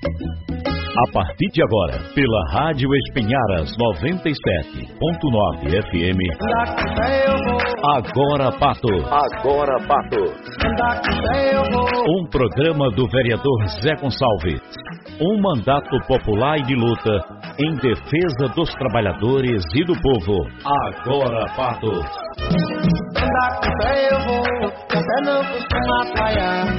A partir de agora, pela Rádio Espinharas 97.9 FM. Agora Pato. Agora Pato. Um programa do vereador Zé Gonçalves. Um mandato popular e de luta em defesa dos trabalhadores e do povo. Agora Pato. Andar com fé eu vou, café não costuma atrapalhar.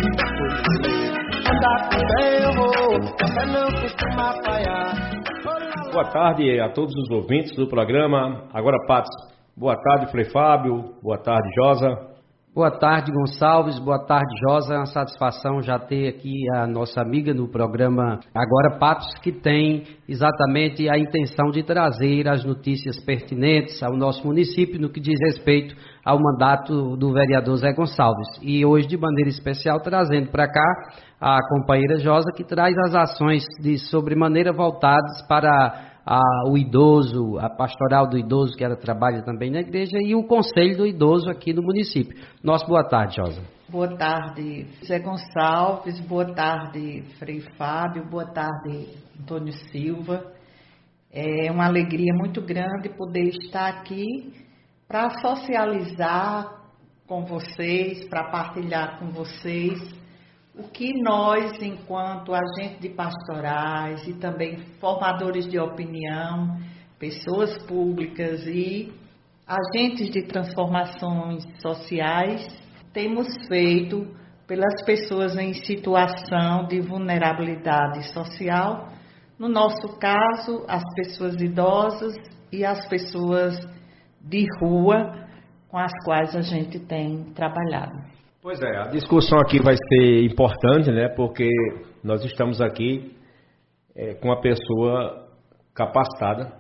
Andar com fé eu vou, café não costuma atrapalhar. Boa tarde a todos os ouvintes do programa Agora Patos. Boa tarde, Frei Fábio. Boa tarde, Josa. Boa tarde, Gonçalves. Boa tarde, Josa. É uma satisfação já ter aqui a nossa amiga no programa Agora Patos, que tem exatamente a intenção de trazer as notícias pertinentes ao nosso município no que diz respeito ao mandato do vereador Zé Gonçalves. E hoje, de maneira especial, trazendo para cá a companheira Josa, que traz as ações de sobremaneira voltadas para o idoso, a pastoral do idoso, que ela trabalha também na igreja, e o conselho do idoso aqui no município. Nossa boa tarde, Josa. Boa tarde, Zé Gonçalves. Boa tarde, Frei Fábio. Boa tarde, Antônio Silva. É uma alegria muito grande poder estar aqui para socializar com vocês, para partilhar com vocês o que nós, enquanto agentes de pastorais e também formadores de opinião, pessoas públicas e agentes de transformações sociais, temos feito pelas pessoas em situação de vulnerabilidade social, no nosso caso, as pessoas idosas e as pessoas de rua com as quais a gente tem trabalhado. Pois é, a discussão aqui vai ser importante, né? Porque nós estamos aqui com uma pessoa capacitada,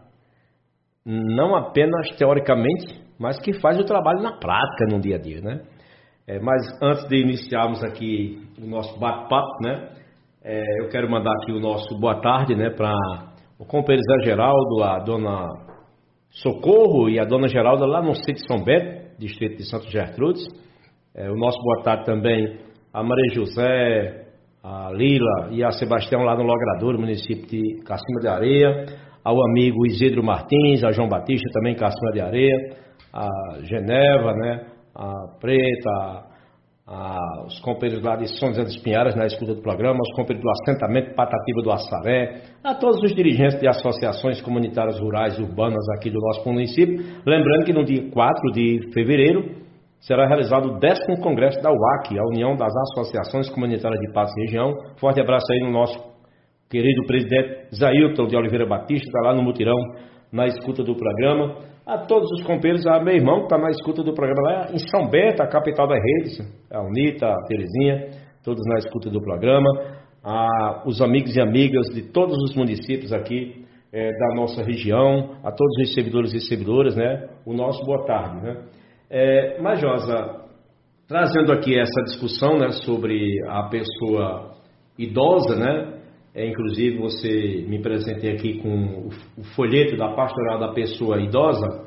não apenas teoricamente, mas que faz o trabalho na prática, no dia a dia, né? Mas antes de iniciarmos aqui o nosso bate-papo, né? Eu quero mandar aqui o nosso boa tarde, né? Para o companheiro Zé Geraldo, a dona Socorro e a dona Geralda lá no sítio de São Bento, distrito de Santo Gertrudes. O nosso boa tarde também a Maria José, a Lila e a Sebastião lá no Logradouro, município de Cacima de Areia, ao amigo Isidro Martins, a João Batista também Cacima de Areia, a Geneva, né, a Preta, os companheiros lá de São José dos Pinharas na escuta do programa, os companheiros do assentamento Patativa do Assaré, a todos os dirigentes de associações comunitárias rurais e urbanas aqui do nosso município. Lembrando que no dia 4 de fevereiro será realizado o 10º Congresso da UAC, a União das Associações Comunitárias de Patos e Região. Forte abraço aí no nosso querido presidente Zailton de Oliveira Batista, está lá no mutirão, na escuta do programa. A todos os companheiros, a meu irmão que está na escuta do programa lá em São Bento, a capital das redes, a Unita, a Terezinha, todos na escuta do programa. Os amigos e amigas de todos os municípios aqui da nossa região, a todos os servidores e servidoras, né? O nosso boa tarde, né? Mas, Josa, trazendo aqui essa discussão, né, sobre a pessoa idosa, né, inclusive você me presentei aqui com o folheto da pastoral da pessoa idosa,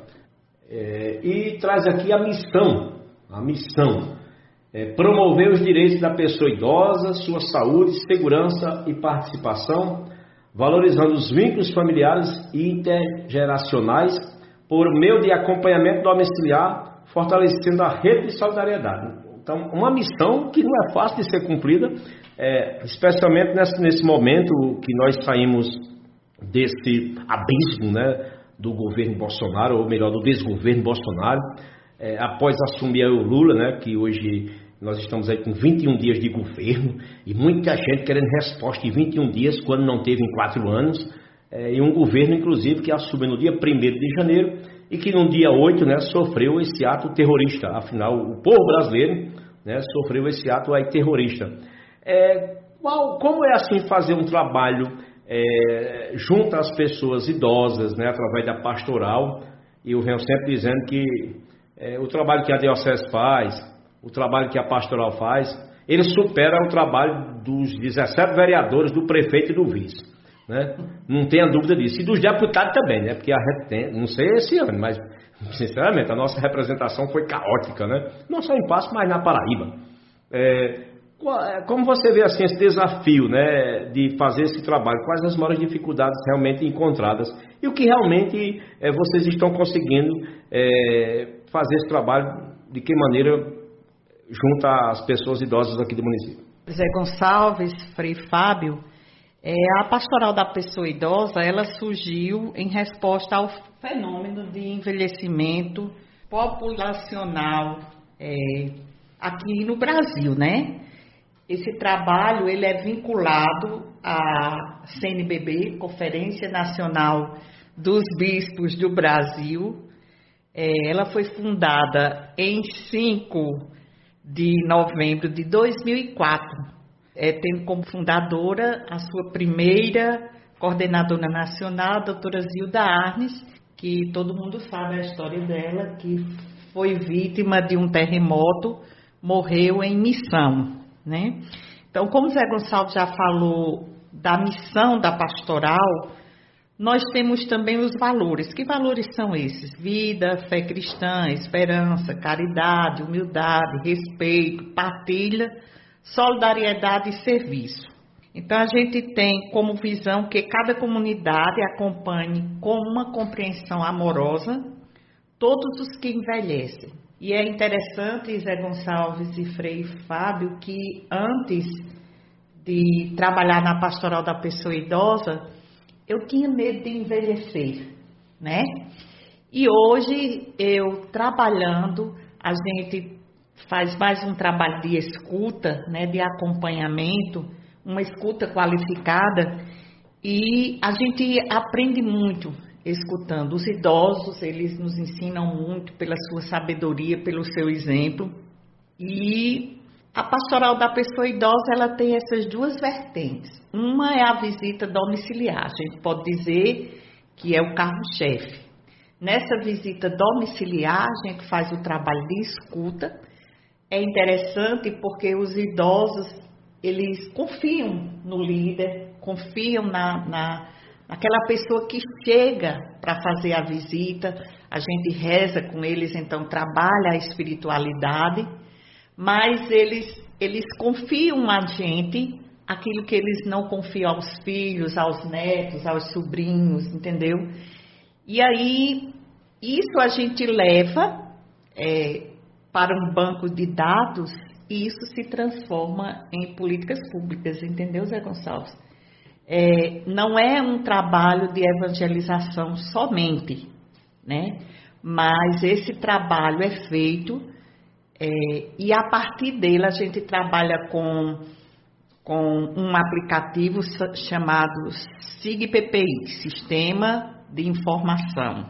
e traz aqui a missão, promover os direitos da pessoa idosa, sua saúde, segurança e participação, valorizando os vínculos familiares e intergeracionais por meio de acompanhamento domiciliar, fortalecendo a rede de solidariedade. Então, uma missão que não é fácil de ser cumprida, especialmente nesse momento que nós saímos desse abismo, né, do governo Bolsonaro, ou melhor, do desgoverno Bolsonaro, após assumir o Lula, né, que hoje nós estamos aí com 21 dias de governo, e muita gente querendo resposta em 21 dias, quando não teve em 4 anos, e um governo, inclusive, que assumiu no dia 1º de janeiro, e que no dia 8, né, sofreu esse ato terrorista. Afinal, o povo brasileiro, né, sofreu esse ato aí terrorista. Como é assim fazer um trabalho junto às pessoas idosas, né, através da pastoral? E eu venho sempre dizendo que o trabalho que a diocese faz, o trabalho que a pastoral faz, ele supera o trabalho dos 17 vereadores, do prefeito e do vice. Né? Não tenha dúvida disso. E dos deputados também, né? Porque a gente tem, não sei esse ano, mas sinceramente a nossa representação foi caótica, né? Não só em Passo, mas na Paraíba. Como você vê assim esse desafio, né, de fazer esse trabalho? Quais as maiores dificuldades realmente encontradas? E o que realmente vocês estão conseguindo fazer esse trabalho, de que maneira, junto às pessoas idosas aqui do município? Zé Gonçalves, Frei Fábio, a pastoral da pessoa idosa, ela surgiu em resposta ao fenômeno de envelhecimento populacional aqui no Brasil, né? Esse trabalho ele é vinculado à CNBB, Conferência Nacional dos Bispos do Brasil. Ela foi fundada em 5 de novembro de 2004, tendo como fundadora a sua primeira coordenadora nacional, a doutora Zilda Arnes, que todo mundo sabe a história dela, que foi vítima de um terremoto, morreu em missão, né? Então, como o Zé Gonçalves já falou da missão da pastoral, nós temos também os valores. Que valores são esses? Vida, fé cristã, esperança, caridade, humildade, respeito, partilha, solidariedade e serviço. Então, a gente tem como visão que cada comunidade acompanhe com uma compreensão amorosa todos os que envelhecem. E é interessante, Zé Gonçalves e Frei Fábio, que antes de trabalhar na pastoral da pessoa idosa, eu tinha medo de envelhecer, né? E hoje, eu trabalhando, a gente faz mais um trabalho de escuta, né, de acompanhamento, uma escuta qualificada, e a gente aprende muito escutando. Os idosos, eles nos ensinam muito pela sua sabedoria, pelo seu exemplo. E a pastoral da pessoa idosa, ela tem essas duas vertentes. Uma é a visita domiciliar, a gente pode dizer que é o carro-chefe. Nessa visita domiciliar, a gente faz o trabalho de escuta. É interessante porque os idosos, eles confiam no líder, confiam naquela pessoa que chega para fazer a visita. A gente reza com eles, então trabalha a espiritualidade, mas eles confiam na gente aquilo que eles não confiam aos filhos, aos netos, aos sobrinhos, entendeu? E aí, isso a gente leva para um banco de dados e isso se transforma em políticas públicas, entendeu, Zé Gonçalves? Não é um trabalho de evangelização somente, né? Mas esse trabalho é feito e a partir dele a gente trabalha com um aplicativo chamado SIG-PPI, Sistema de Informação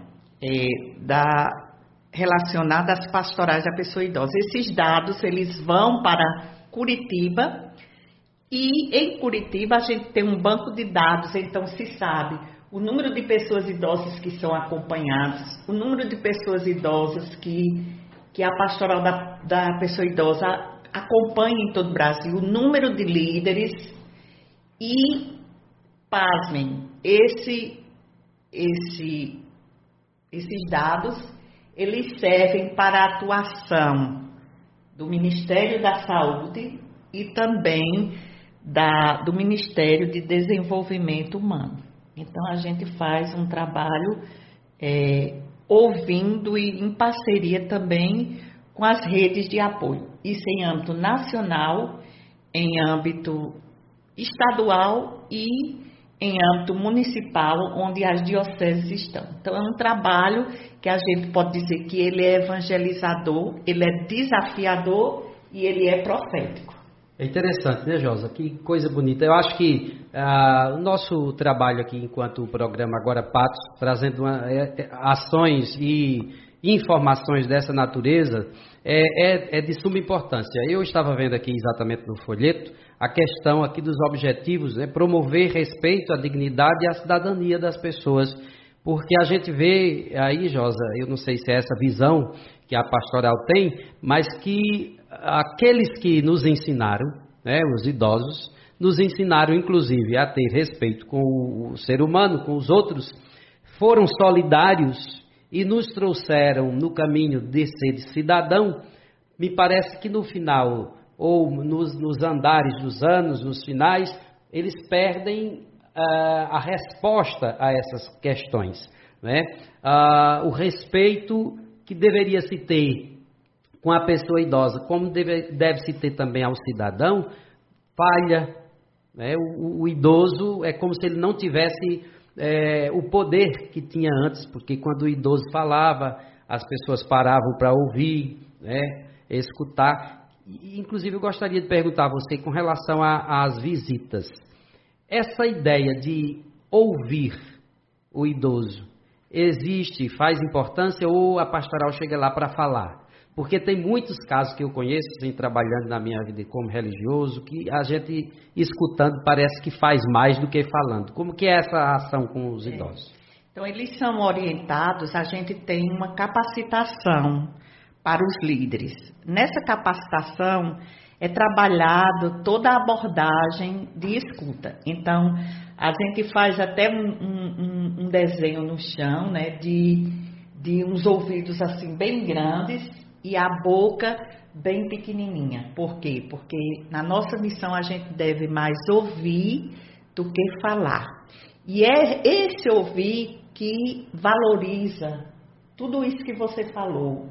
relacionado às pastorais da pessoa idosa. Esses dados eles vão para Curitiba. E em Curitiba a gente tem um banco de dados, então se sabe o número de pessoas idosas que são acompanhadas, o número de pessoas idosas que a pastoral da pessoa idosa acompanha em todo o Brasil, o número de líderes e, pasmem, esses dados, eles servem para a atuação do Ministério da Saúde e também do Ministério de Desenvolvimento Humano. Então, a gente faz um trabalho ouvindo e em parceria também com as redes de apoio. Isso em âmbito nacional, em âmbito estadual e em âmbito municipal, onde as dioceses estão. Então, é um trabalho que a gente pode dizer que ele é evangelizador, ele é desafiador e ele é profético. É interessante, né, Josa? Que coisa bonita. Eu acho que o nosso trabalho aqui, enquanto o programa Agora Patos, trazendo ações e informações dessa natureza, é de suma importância. Eu estava vendo aqui exatamente no folheto a questão aqui dos objetivos, né, promover respeito à dignidade e à cidadania das pessoas, porque a gente vê aí, Josa, eu não sei se é essa visão que a pastoral tem, mas que aqueles que nos ensinaram, né, os idosos, nos ensinaram inclusive a ter respeito com o ser humano, com os outros, foram solidários e nos trouxeram no caminho de ser cidadão. Me parece que no final ou nos andares dos anos, nos finais, eles perdem a resposta a essas questões, né? O respeito que deveria se ter com a pessoa idosa, como deve se ter também ao cidadão, falha, né? O idoso é como se ele não tivesse o poder que tinha antes, porque quando o idoso falava, as pessoas paravam para ouvir, né? Escutar. Inclusive, eu gostaria de perguntar a você com relação às visitas. Essa ideia de ouvir o idoso existe, faz importância, ou a pastoral chega lá para falar? Porque tem muitos casos que eu conheço, assim, trabalhando na minha vida como religioso, que a gente escutando parece que faz mais do que falando. Como que é essa ação com os idosos? Então, eles são orientados, a gente tem uma capacitação para os líderes. Nessa capacitação é trabalhado toda a abordagem de escuta. Então, a gente faz até um desenho no chão, né, de uns ouvidos assim bem grandes e a boca bem pequenininha. Por quê? Porque na nossa missão a gente deve mais ouvir do que falar. E é esse ouvir que valoriza tudo isso que você falou,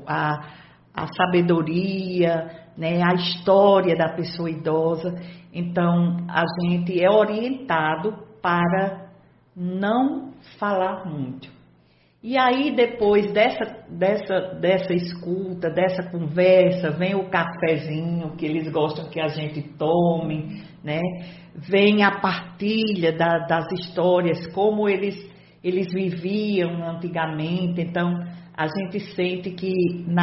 a sabedoria, né, a história da pessoa idosa. Então, a gente é orientado para não falar muito. E aí, depois dessa escuta, dessa conversa, vem o cafezinho que eles gostam que a gente tome, né? Vem a partilha das histórias, como eles viviam antigamente. Então, a gente sente que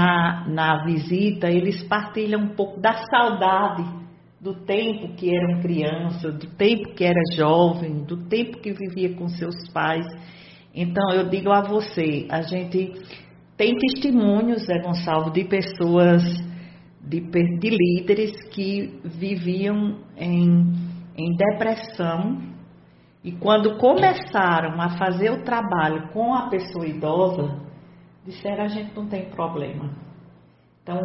na visita eles partilham um pouco da saudade do tempo que eram criança, do tempo que era jovem, do tempo que vivia com seus pais. Então, eu digo a você, a gente tem testemunhos, Zé Gonçalves, de pessoas, de líderes que viviam em depressão, e quando começaram a fazer o trabalho com a pessoa idosa, disseram: a gente não tem problema. Então,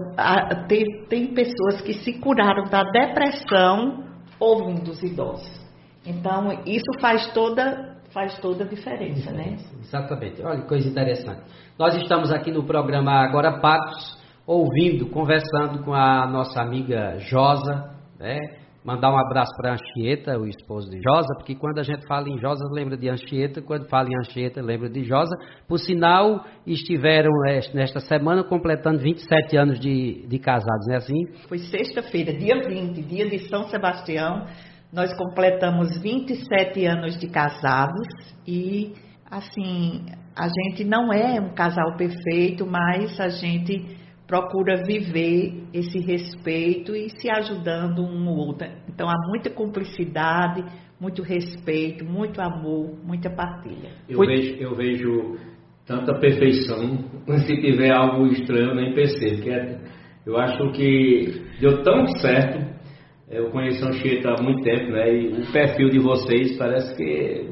tem pessoas que se curaram da depressão ouvindo os idosos. Então, isso faz toda a diferença, né? Exatamente. Olha que coisa interessante. Nós estamos aqui no programa Agora Patos, conversando com a nossa amiga Josa, né? Mandar um abraço para a Anchieta, o esposo de Josa, porque quando a gente fala em Josa, lembra de Anchieta, quando fala em Anchieta, lembra de Josa. Por sinal, estiveram nesta semana completando 27 anos de casados, não é assim? Foi sexta-feira, dia 20, dia de São Sebastião. Nós completamos 27 anos de casados e, assim, a gente não é um casal perfeito, mas a gente procura viver esse respeito e se ajudando um ao outro. Então, há muita cumplicidade, muito respeito, muito amor, muita partilha. Eu vejo tanta perfeição, se tiver algo estranho, eu nem percebo. Eu acho que deu tão certo. Eu conheço a Anchieta há muito tempo, né? E o perfil de vocês parece que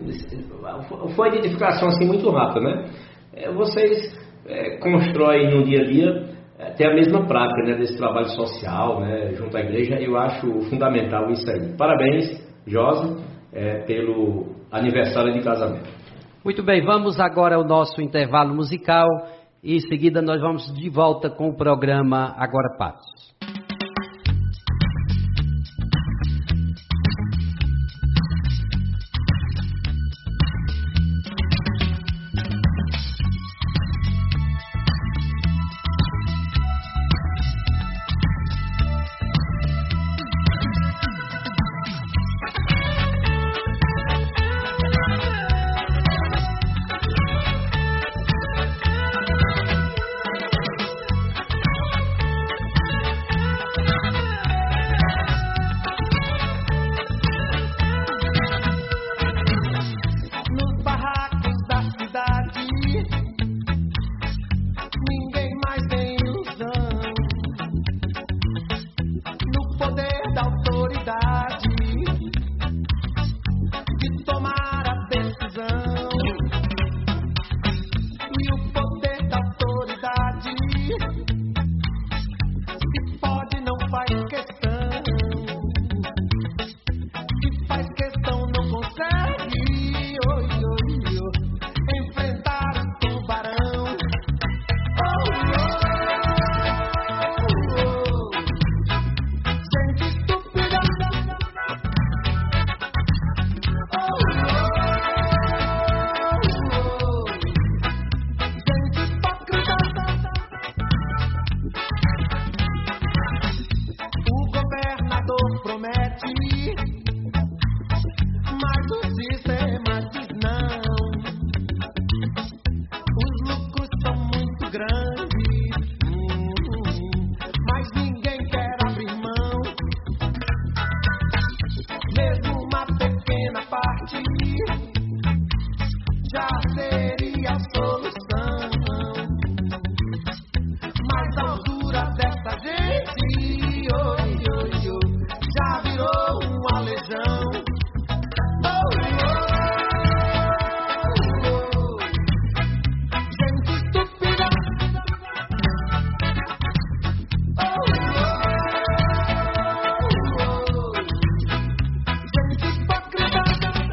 foi uma identificação assim muito rápida, né? Vocês constroem no dia a dia, tem a mesma prática, né, desse trabalho social, né, junto à igreja. Eu acho fundamental isso aí. Parabéns, Josa, pelo aniversário de casamento. Muito bem, vamos agora ao nosso intervalo musical e em seguida nós vamos de volta com o programa Agora Patos. já seria a solução. Mas a altura dessa gente, já virou uma legião. Gente estúpida. Gente hipócrita.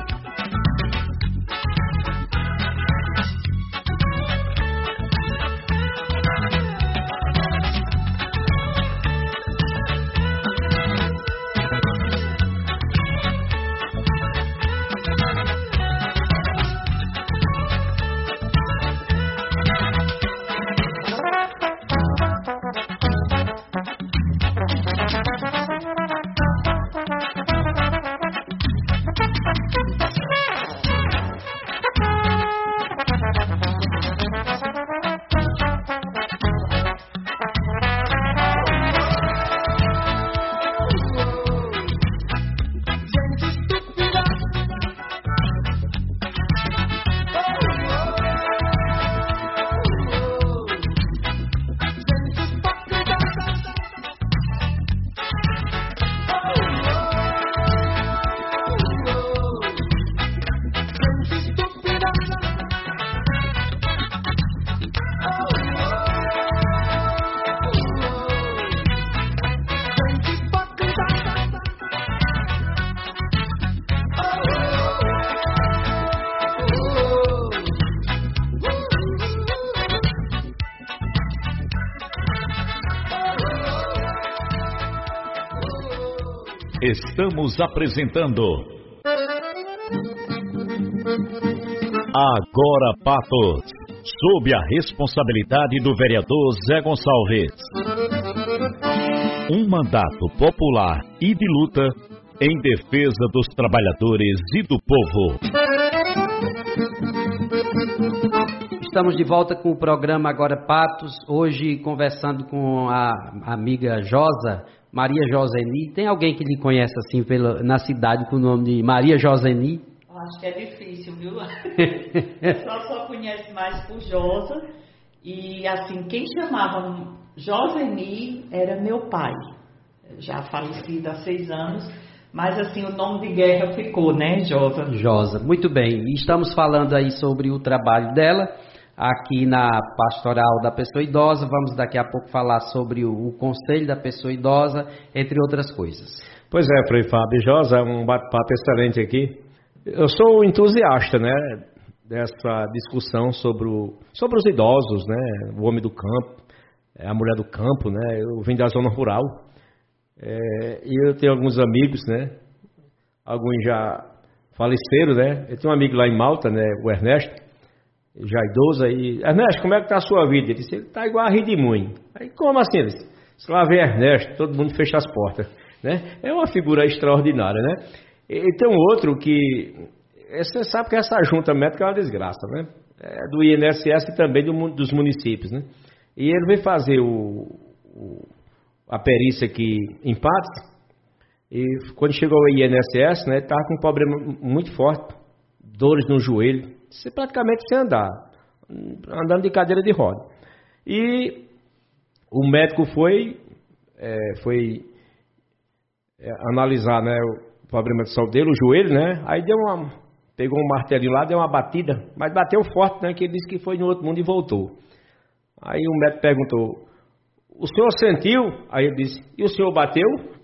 Estamos apresentando Agora Patos, sob a responsabilidade do vereador Zé Gonçalves. Um mandato popular e de luta em defesa dos trabalhadores e do povo. Estamos de volta com o programa Agora Patos, hoje conversando com a amiga Josa, Maria Joseni. Tem alguém que lhe conhece assim na cidade com o nome de Maria Joseni? Acho que é difícil, viu? só conhece mais por Josa. E assim, quem chamava Joseni era meu pai, já falecido há 6 anos. Mas assim, o nome de guerra ficou, né, Josa? Josa, muito bem. E estamos falando aí sobre o trabalho dela aqui na Pastoral da Pessoa Idosa. Vamos daqui a pouco falar sobre o Conselho da Pessoa Idosa, entre outras coisas. Pois é, Frei Fábio. Josa, um bate-papo excelente aqui. Eu sou entusiasta, né, dessa discussão sobre os idosos, né, o homem do campo, a mulher do campo, né. Eu vim da zona rural e eu tenho alguns amigos, né, alguns já faleceram, né. Eu tenho um amigo lá em Malta, né, o Ernesto, já idoso aí. Ernesto, como é que está a sua vida? Ele disse, ele está igual a Ridimunho. Aí, como assim? Ele disse, se lá vem Ernesto, todo mundo fecha as portas, né? É uma figura extraordinária, né? E tem um outro que, você sabe que essa junta médica é uma desgraça, né? É do INSS e também dos municípios, né? E ele veio fazer a perícia aqui em Patos, e quando chegou ao INSS, né, estava com um problema muito forte, dores no joelho, praticamente sem andar, andando de cadeira de roda. E o médico foi analisar, né, o problema de saúde dele, o joelho, né? Aí pegou um martelinho lá, deu uma batida, mas bateu forte, né? Que ele disse que foi no outro mundo e voltou. Aí o médico perguntou, o senhor sentiu? Aí ele disse, e o senhor bateu?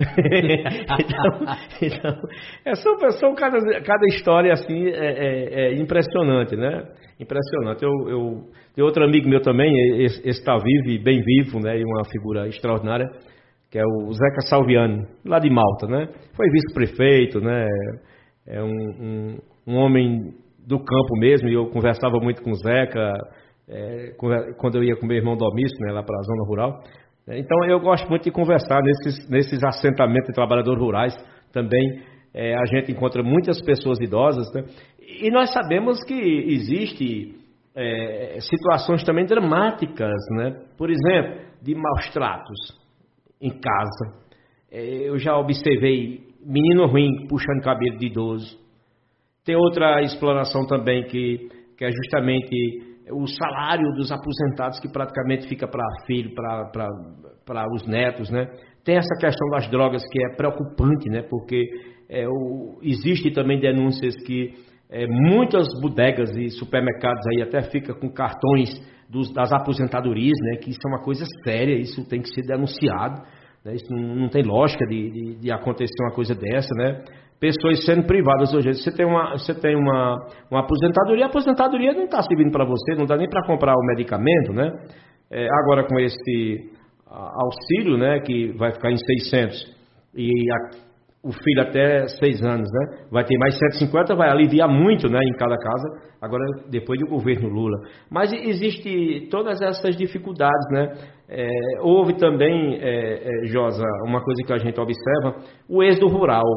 então são cada história assim é impressionante, né? Impressionante. Eu tenho outro amigo meu também, esse está vivo e bem vivo, né? E uma figura extraordinária, que é o Zeca Salviani, lá de Malta, né? Foi vice-prefeito, né? É um homem do campo mesmo, e eu conversava muito com o Zeca, quando eu ia com meu irmão Domício, né, lá para a zona rural. Então eu gosto muito de conversar nesses assentamentos de trabalhadores rurais. Também a gente encontra muitas pessoas idosas, né? E nós sabemos que existe situações também dramáticas, né? Por exemplo, de maus tratos em casa. Eu já observei menino ruim puxando cabelo de idoso. Tem outra exploração também que é justamente o salário dos aposentados, que praticamente fica para filho, para os netos, né? Tem essa questão das drogas, que é preocupante, né? Porque existe também denúncias que muitas bodegas e supermercados aí até ficam com cartões das aposentadorias, né? Que isso é uma coisa séria, isso tem que ser denunciado, né? Isso não tem lógica de acontecer uma coisa dessa, né? Pessoas sendo privadas hoje. Você tem uma aposentadoria, a aposentadoria não está servindo para você, não dá nem para comprar o medicamento, né? Agora com esse auxílio, né, que vai ficar em 600 e o filho até 6 anos, né, vai ter mais 150, vai aliviar muito, né, em cada casa, agora depois do governo Lula. Mas existe todas essas dificuldades, né? Houve também, Josa, uma coisa que a gente observa, o êxodo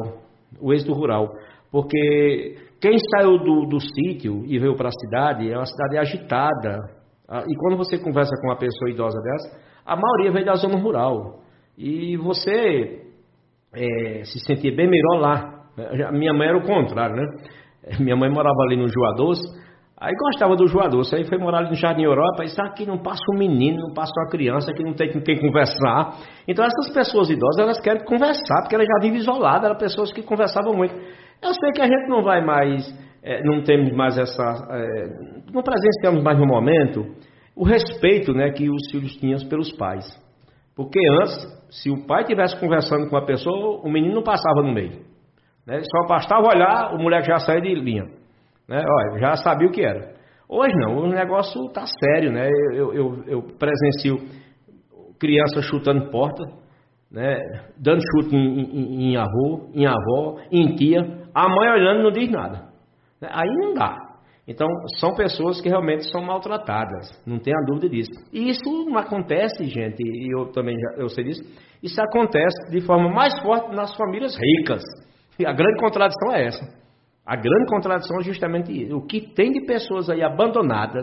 rural, porque quem saiu do sítio e veio para a cidade, é uma cidade agitada, e quando você conversa com uma pessoa idosa dessa, a maioria veio da zona rural, e você se sentia bem melhor lá. A minha mãe era o contrário, né? Minha mãe morava ali no Juadoce, aí gostava do Juadoce, aí foi morar ali no Jardim Europa, e sabe que não passa um menino, não passa uma criança, que não tem com quem conversar. Então essas pessoas idosas, elas querem conversar, porque elas já vivem isoladas, eram pessoas que conversavam muito. Eu sei que a gente não vai mais, não temos mais não presenciamos mais no momento o respeito, né, que os filhos tinham pelos pais. Porque antes, se o pai estivesse conversando com a pessoa, o menino não passava no meio, né? Só bastava olhar, o moleque já saía de linha, né? Olha, já sabia o que era. Hoje não, o negócio está sério, né? Eu presencio crianças chutando porta, né? Dando chute em avó, em tia, a mãe olhando não diz nada, né? Aí não dá. Então, são pessoas que realmente são maltratadas, não tenha dúvida disso. E isso não acontece, gente, e eu sei disso, isso acontece de forma mais forte nas famílias ricas. E a grande contradição é essa. A grande contradição é justamente isso. O que tem de pessoas aí abandonadas,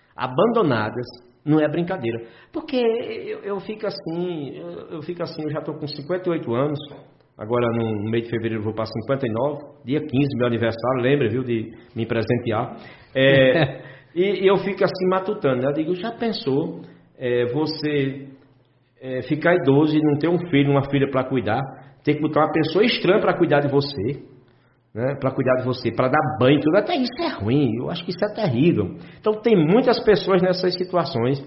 não é brincadeira. Porque eu fico assim, eu já estou com 58 anos, agora no mês de fevereiro eu vou para 59, dia 15, meu aniversário, lembra, viu, de me presentear. E eu fico assim matutando, né? Eu digo, já pensou você ficar idoso e não ter um filho, uma filha para cuidar, ter que botar uma pessoa estranha para cuidar de você, né? Para cuidar de você, para dar banho, tudo, até isso é ruim, eu acho que isso é terrível. Então tem muitas pessoas nessas situações.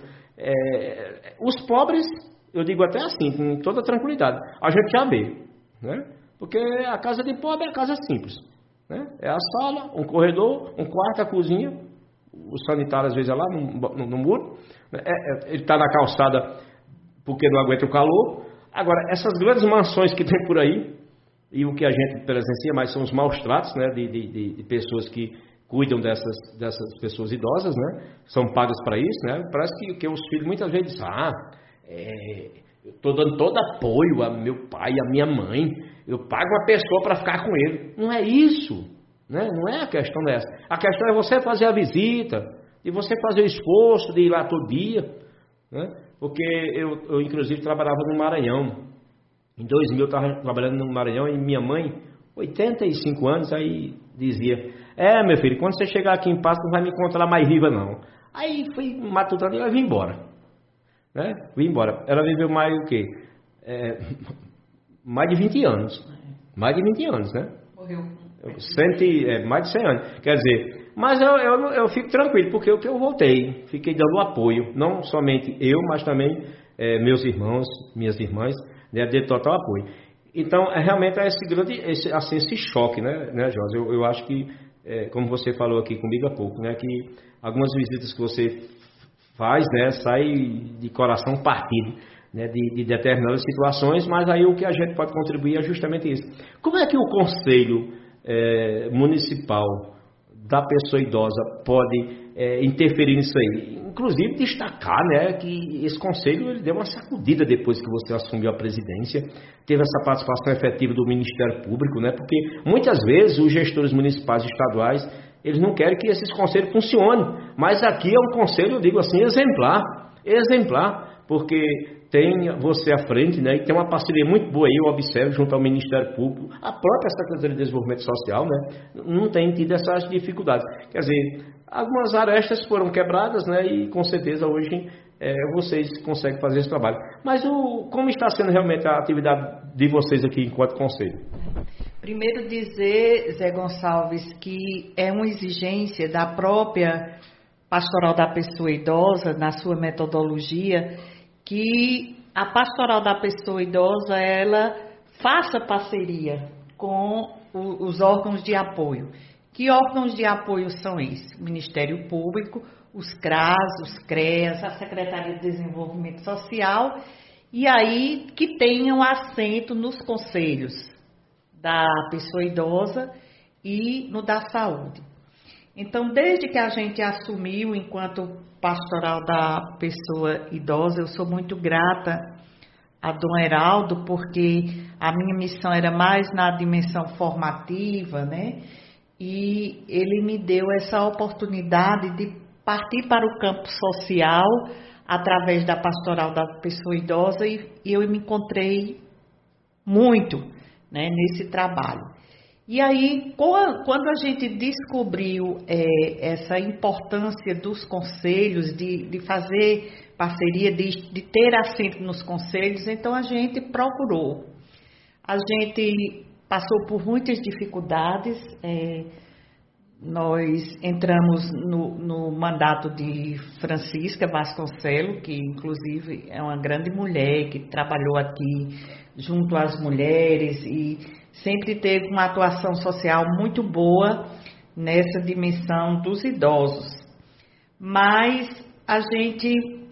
Os pobres, eu digo até assim, com toda tranquilidade, a gente já vê, né? Porque a casa de pobre é a casa simples, né? É a sala, um corredor, um quarto, a cozinha, o sanitário às vezes é lá no muro, ele está na calçada porque não aguenta o calor. Agora, essas grandes mansões que tem por aí, e o que a gente presencia mais são os maus tratos, né, de pessoas que cuidam dessas pessoas idosas, né? São pagas para isso, né? Parece que os filhos muitas vezes dizem, eu estou dando todo apoio a meu pai, a minha mãe, eu pago uma pessoa para ficar com ele. Não é isso, né? Não é a questão dessa. A questão é você fazer a visita, e você fazer o esforço de ir lá todo dia, né? Porque eu inclusive trabalhava no Maranhão. Em 2000 eu estava trabalhando no Maranhão e minha mãe, 85 anos, aí dizia, meu filho, quando você chegar aqui em Passo não vai me encontrar mais viva não. Aí fui matutando e ela vim embora, né? Vim embora. Ela viveu mais o quê? Mais de 20 anos. Mais de 20 anos, né? Morreu. Mais de 100 anos. Quer dizer, mas eu fico tranquilo, porque eu voltei, fiquei dando apoio, não somente eu, mas também meus irmãos, minhas irmãs, né, de total apoio. Então, realmente é esse choque, né, Jorge? Eu acho que, como você falou aqui comigo há pouco, né, que algumas visitas que você faz, né, sai de coração partido, né, de determinadas situações, mas aí o que a gente pode contribuir é justamente isso. Como é que o Conselho Municipal da pessoa idosa pode interferir nisso aí? Inclusive destacar, né, que esse conselho ele deu uma sacudida depois que você assumiu a presidência, teve essa participação efetiva do Ministério Público, né, porque muitas vezes os gestores municipais e estaduais, eles não querem que esses conselhos funcionem, mas aqui é um conselho, eu digo assim, exemplar, porque tem você à frente, né, e tem uma parceria muito boa aí, eu observo, junto ao Ministério Público, a própria Secretaria de Desenvolvimento Social, né, não tem tido essas dificuldades. Quer dizer, algumas arestas foram quebradas, né, e com certeza hoje vocês conseguem fazer esse trabalho. Mas como está sendo realmente a atividade de vocês aqui enquanto conselho? Primeiro dizer, Zé Gonçalves, que é uma exigência da própria Pastoral da Pessoa Idosa, na sua metodologia, que a Pastoral da Pessoa Idosa, ela faça parceria com os órgãos de apoio. Que órgãos de apoio são esses? O Ministério Público, os CRAS, os CREAS, a Secretaria de Desenvolvimento Social, e aí que tenham assento nos conselhos da pessoa idosa e no da saúde. Então, desde que a gente assumiu enquanto pastoral da pessoa idosa, eu sou muito grata a Dom Heraldo, porque a minha missão era mais na dimensão formativa, né? E ele me deu essa oportunidade de partir para o campo social através da pastoral da pessoa idosa e eu me encontrei muito, né, nesse trabalho. E aí, quando a gente descobriu essa importância dos conselhos, de fazer parceria, de ter assento nos conselhos, então a gente procurou. A gente passou por muitas dificuldades, nós entramos no mandato de Francisca Vasconcelos, que inclusive é uma grande mulher, que trabalhou aqui junto às mulheres e sempre teve uma atuação social muito boa nessa dimensão dos idosos. Mas a gente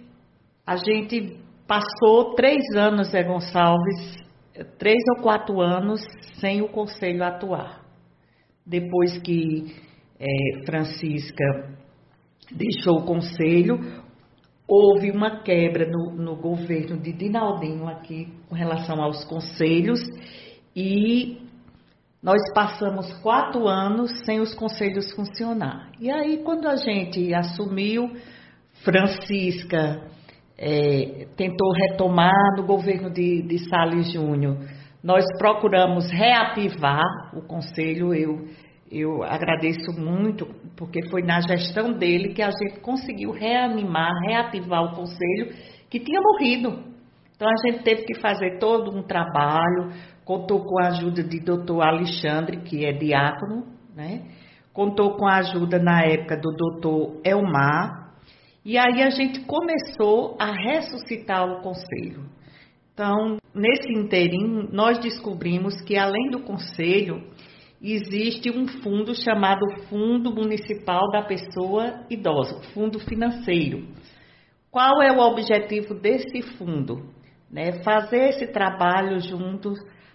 passou 3 anos, Zé Gonçalves, 3 ou 4 anos sem o conselho atuar. Depois que Francisca deixou o conselho, houve uma quebra no governo de Dinaldinho aqui com relação aos conselhos e nós passamos 4 anos sem os conselhos funcionar. E aí, quando a gente assumiu, Francisca tentou retomar no governo de Salles Júnior. Nós procuramos reativar o conselho. Eu agradeço muito, porque foi na gestão dele que a gente conseguiu reativar o conselho que tinha morrido. Então, a gente teve que fazer todo um trabalho, contou com a ajuda de doutor Alexandre, que é diácono, né? Contou com a ajuda, na época, do doutor Elmar, e aí a gente começou a ressuscitar o conselho. Então, nesse inteirinho, nós descobrimos que, além do conselho, existe um fundo chamado Fundo Municipal da Pessoa Idosa, fundo financeiro. Qual é o objetivo desse fundo? Né? Fazer esse trabalho junto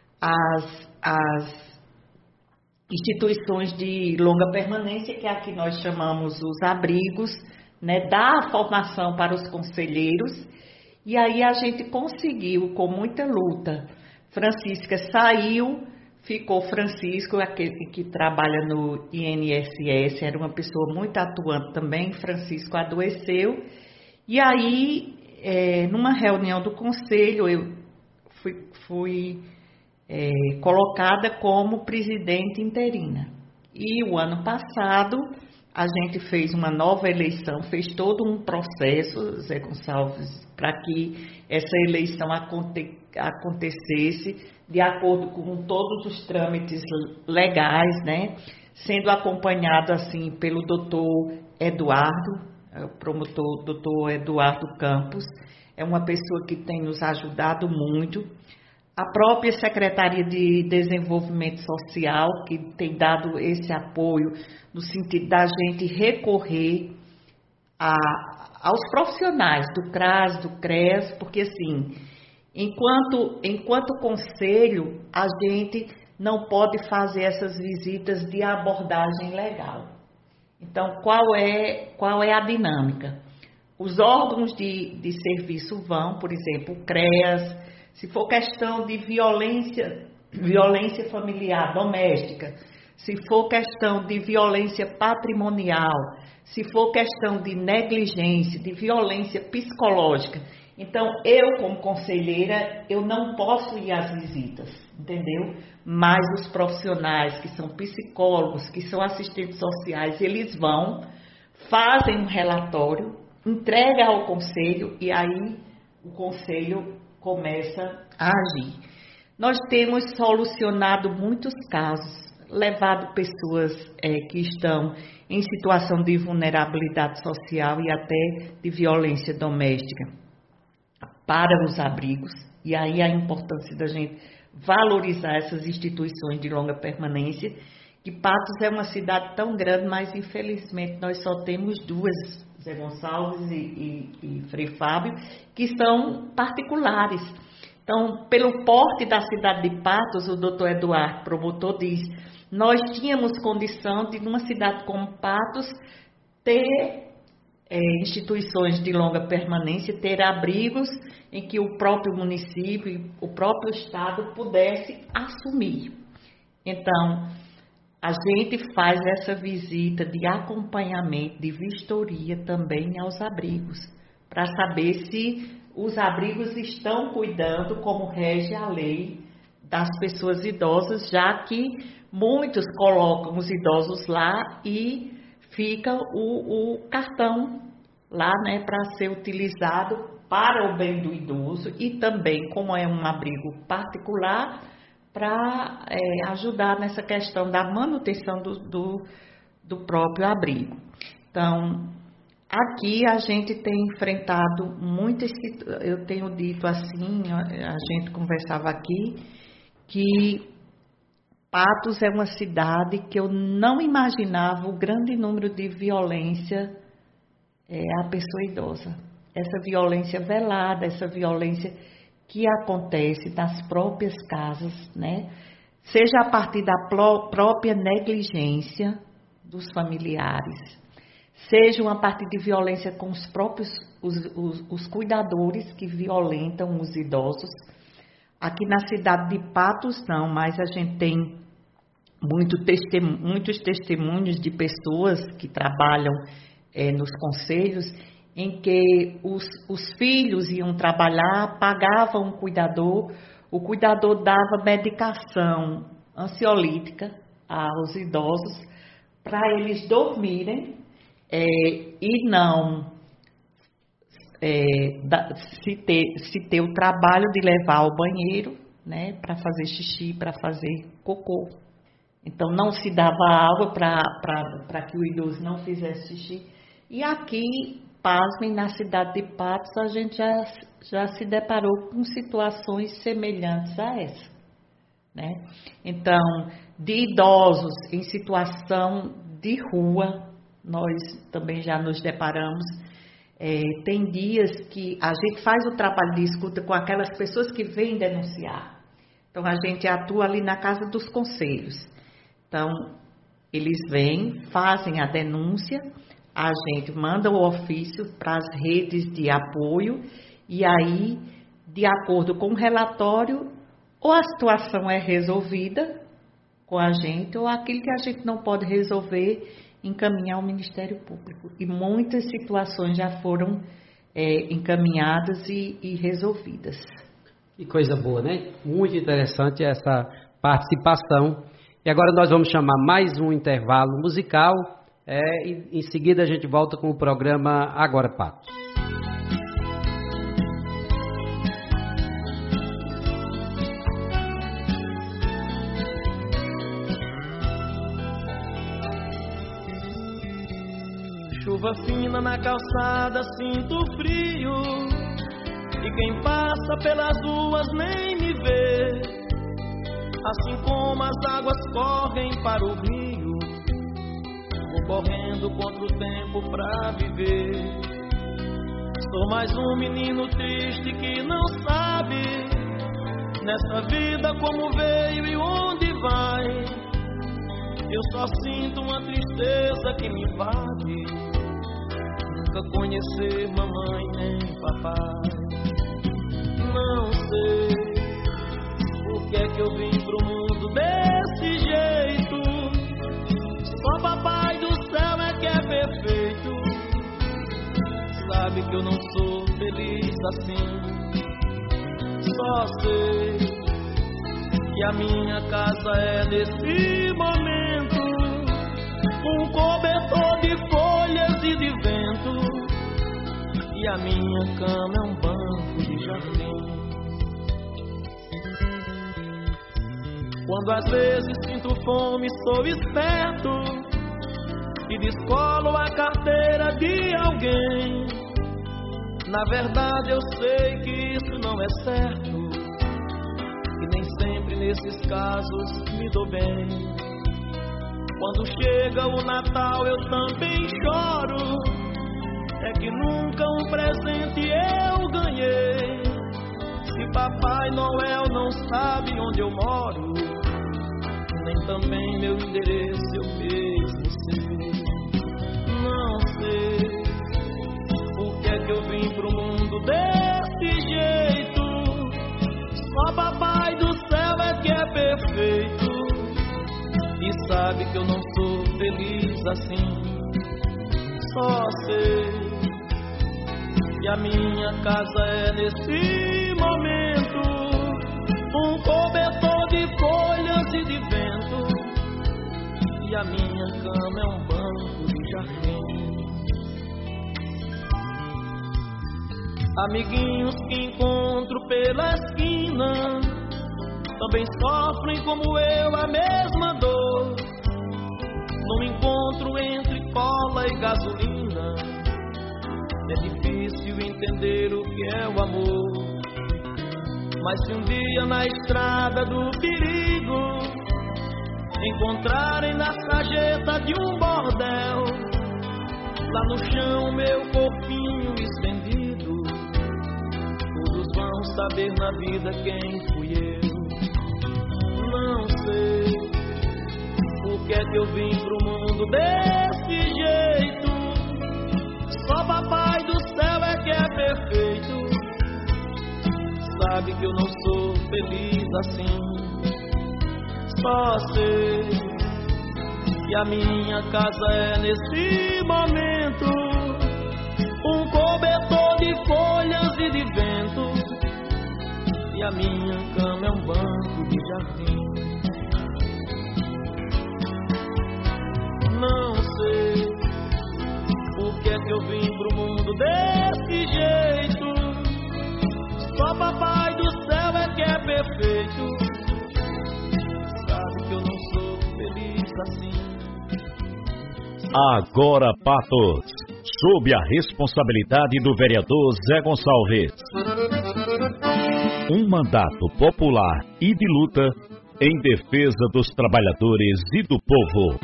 às instituições de longa permanência, que aqui nós chamamos os abrigos, né? Dar formação para os conselheiros. E aí a gente conseguiu, com muita luta. Francisca saiu, ficou Francisco, aquele que trabalha no INSS, era uma pessoa muito atuante também. Francisco adoeceu. E aí, numa reunião do conselho, eu fui colocada como presidente interina. E o ano passado, a gente fez uma nova eleição, fez todo um processo, Zé Gonçalves, para que essa eleição acontecesse de acordo com todos os trâmites legais, né? Sendo acompanhado assim pelo doutor Eduardo, o promotor doutor Eduardo Campos, é uma pessoa que tem nos ajudado muito. A própria Secretaria de Desenvolvimento Social, que tem dado esse apoio no sentido da gente recorrer aos profissionais do CRAS, do CREAS, porque assim, enquanto conselho, a gente não pode fazer essas visitas de abordagem legal. Então, qual é a dinâmica? Os órgãos de serviço vão, por exemplo, o CREAS, se for questão de violência familiar, doméstica, se for questão de violência patrimonial, se for questão de negligência, de violência psicológica, Então, eu, como conselheira, eu não posso ir às visitas, entendeu? Mas os profissionais, que são psicólogos, que são assistentes sociais, eles vão, fazem um relatório, entregam ao conselho e aí o conselho começa a agir. Nós temos solucionado muitos casos, levado pessoas que estão em situação de vulnerabilidade social e até de violência doméstica para os abrigos. E aí a importância da gente valorizar essas instituições de longa permanência, que Patos é uma cidade tão grande, mas infelizmente nós só temos 2, Zé Gonçalves e Frei Fábio, que são particulares. Então, pelo porte da cidade de Patos, o doutor Eduardo, promotor, diz: nós tínhamos condição de, numa cidade como Patos, ter instituições de longa permanência, ter abrigos em que o próprio município e o próprio Estado pudesse assumir. Então, a gente faz essa visita de acompanhamento, de vistoria também aos abrigos, para saber se os abrigos estão cuidando, como rege a lei, das pessoas idosas, já que muitos colocam os idosos lá e fica o cartão lá, né, para ser utilizado para o bem do idoso e também, como é um abrigo particular, para ajudar nessa questão da manutenção do próprio abrigo. Então, aqui a gente tem enfrentado muitas situações, eu tenho dito assim, a gente conversava aqui, que Patos é uma cidade que eu não imaginava o grande número de violência à pessoa idosa. Essa violência velada, essa violência que acontece nas próprias casas, né? Seja a partir da própria negligência dos familiares, seja a partir de violência com os próprios os cuidadores que violentam os idosos. Aqui na cidade de Patos não, mas a gente tem muitos testemunhos de pessoas que trabalham nos conselhos, em que os filhos iam trabalhar, pagavam o cuidador dava medicação ansiolítica aos idosos para eles dormirem e não se ter o trabalho de levar ao banheiro, né, para fazer xixi, para fazer cocô. Então não se dava água para que o idoso não fizesse xixi. E aqui, pasmem, na cidade de Patos, a gente já se deparou com situações semelhantes a essa, né? Então, de idosos em situação de rua, nós também já nos deparamos. Tem dias que a gente faz o trabalho de escuta com aquelas pessoas que vêm denunciar. Então, a gente atua ali na casa dos conselhos. Então, eles vêm, fazem a denúncia, a gente manda o ofício para as redes de apoio e aí, de acordo com o relatório, ou a situação é resolvida com a gente, ou aquilo que a gente não pode resolver, encaminhar ao Ministério Público. E muitas situações já foram encaminhadas e resolvidas. Que coisa boa, né? Muito interessante essa participação. E agora nós vamos chamar mais um intervalo musical. E em seguida a gente volta com o programa Agora Patos. Chuva fina na calçada, sinto frio, e quem passa pelas ruas nem me vê. Assim como as águas correm para o rio, vou correndo contra o tempo pra viver. Sou mais um menino triste que não sabe nessa vida como veio e onde vai. Eu só sinto uma tristeza que me invade, nunca conhecer mamãe nem papai. Não sei por que é que eu vim pro mundo desse jeito. Só papai do céu é que é perfeito. Sabe que eu não sou feliz assim. Só sei que a minha casa é nesse momento um cobertor de folhas e de vento, e a minha cama é um banco de jardim. Quando às vezes sinto fome, sou esperto e descolo a carteira de alguém. Na verdade eu sei que isso não é certo, e nem sempre nesses casos me dou bem. Quando chega o Natal eu também choro, é que nunca um presente eu ganhei. Se Papai Noel não sabe onde eu moro, nem também meu endereço eu mesmo sei. Não sei por que é que eu vim pro mundo desse jeito. Só Papai do céu é que é perfeito e sabe que eu não sou feliz assim. Só sei que a minha casa é nesse momento um cobertor de folhas e de vento, e a minha cama é um banco de jardim. Amiguinhos que encontro pela esquina também sofrem como eu a mesma dor. Num encontro entre cola e gasolina é difícil entender o que é o amor. Mas se um dia na estrada do perigo encontrarem na sarjeta de um bordel, lá no chão meu corpinho estendido, todos vão saber na vida quem fui eu. Não sei por que é que eu vim pro mundo desse jeito. Só Papai do céu é que é perfeito, sabe que eu não sou feliz assim. Só sei que a minha casa é nesse momento um cobertor de folhas e de vento, e a minha cama é um banco de jardim. Não sei por que é que eu vim pro mundo desse jeito. Só Papai do céu é que é perfeito, sabe que eu não sou feliz assim. Agora Patos, sob a responsabilidade do vereador Zé Gonçalves. Um mandato popular e de luta em defesa dos trabalhadores e do povo.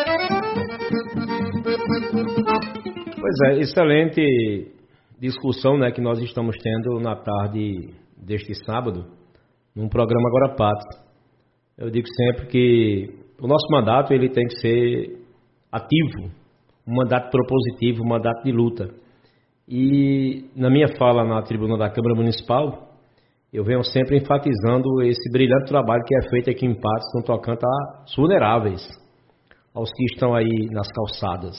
Pois é, excelente discussão, né, que nós estamos tendo na tarde deste sábado, num programa Agora Patos. Eu digo sempre que o nosso mandato ele tem que ser ativo, um mandato propositivo, um mandato de luta. E na minha fala na tribuna da Câmara Municipal, eu venho sempre enfatizando esse brilhante trabalho que é feito aqui em Patos no tocante aos vulneráveis, aos que estão aí nas calçadas,